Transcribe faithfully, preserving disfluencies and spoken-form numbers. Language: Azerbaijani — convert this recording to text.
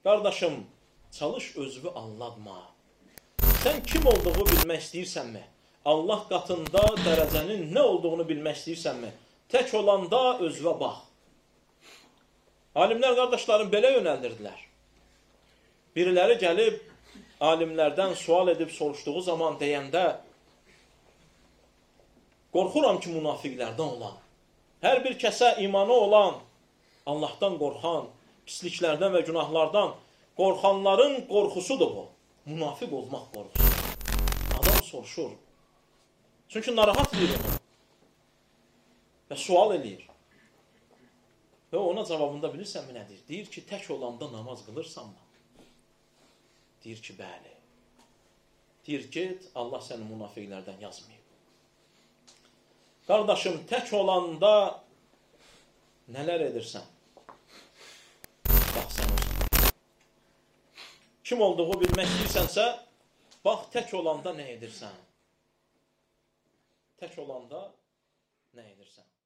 Qardaşım, çalış özünü anlatma. Sən kim olduğunu bilmək istəyirsənmi? Allah qatında dərəcənin nə olduğunu bilmək istəyirsənmi? Tək olanda özünə bax. Alimlər qardaşlarım belə yönəldirdilər. Biriləri gəlib, alimlərdən sual edib soruşduğu zaman deyəndə, qorxuram ki, münafiqlərdən olan, hər bir kəsə imanı olan, Allahdan qorxan, pisliklərdən və günahlardan qorxanların qorxusudur bu. Münafiq olmaq qorxusu. Adam soruşur. Çünki narahat edir onu. Və sual edir. Və ona cavabında bilirsənmi nədir? Deyir ki, tək olanda namaz qılırsanmı? Deyir ki, bəli. Deyir, get, Allah səni münafiqlərdən yazmayıb. Qardaşım, tək olanda nələr edirsən? Bax sən olsan. Kim olduğu bilmək istəyirsənsə, bax, tək olanda nə edirsən? Tək olanda nə edirsən?